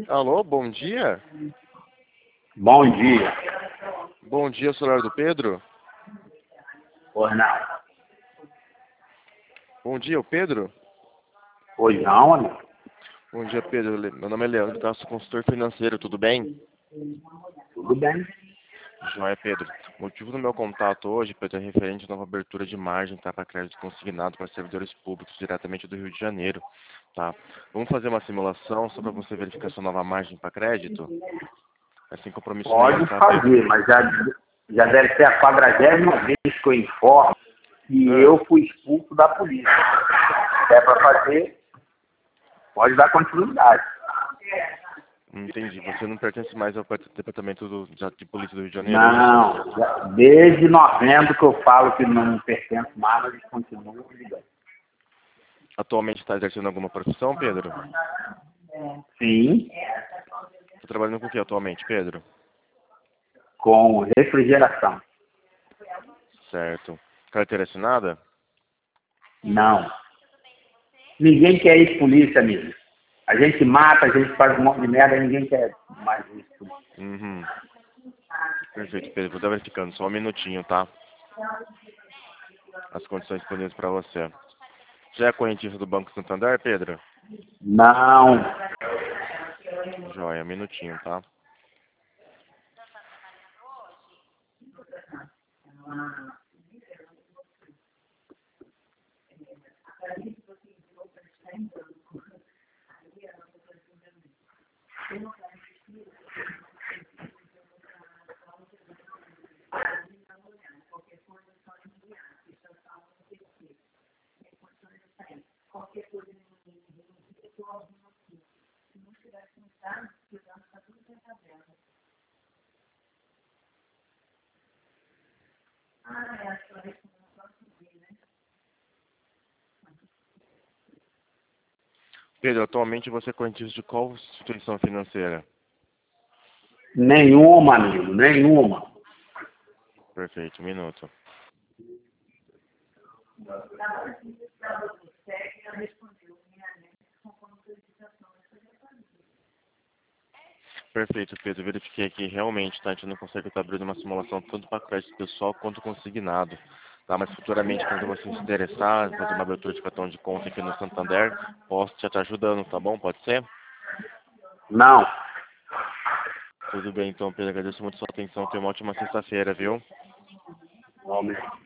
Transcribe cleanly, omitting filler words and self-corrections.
Alô, bom dia? Bom dia. Bom dia, celular do Pedro? Pois não. Bom dia, o Pedro? Pois não, amigo. Bom dia, Pedro. Meu nome é Leandro, tá? Sou consultor financeiro, tudo bem? Tudo bem? Joia, Pedro. O motivo do meu contato hoje, Pedro, é referente à nova abertura de margem, tá? Para crédito consignado para servidores públicos diretamente do Rio de Janeiro, tá? Vamos fazer uma simulação só para você verificar sua nova margem para crédito? É sem compromisso nenhum, Pode tá, Pedro? fazer, mas já deve ser a 40ª vez que eu informo que Ah, eu fui expulso da polícia. Se é para fazer, pode dar continuidade. entendi. Você não pertence mais ao departamento de polícia do Rio de Janeiro, é isso? Não, desde novembro que eu falo que não pertence mais, mas eles continuam ligando. Atualmente está exercendo alguma profissão, Pedro? Sim, Está trabalhando com o que atualmente, Pedro? com refrigeração. Certo. Carteira assinada? Não. Ninguém quer ir polícia, amigo. A gente mata, a gente faz um monte de merda, ninguém quer mais isso. Uhum. Perfeito, Pedro. Vou estar verificando só um minutinho, tá? As condições disponíveis para você. Já é correntista do Banco Santander, Pedro? Não. Joia, um minutinho, tá? Pedro, atualmente você é correntista de qual instituição financeira? Nenhuma, amigo, nenhuma. Perfeito, um minuto. Perfeito, Pedro. Verifiquei aqui realmente, tá? A gente não consegue estar abrindo uma simulação tanto para crédito pessoal quanto consignado. Tá? Mas futuramente, quando você se interessar, fazer uma abertura de cartão de conta aqui no Santander, posso te ajudando, tá bom? Pode ser? Não. Tudo bem, então, Pedro. Agradeço muito a sua atenção. Tenha uma ótima sexta-feira, viu? Homem.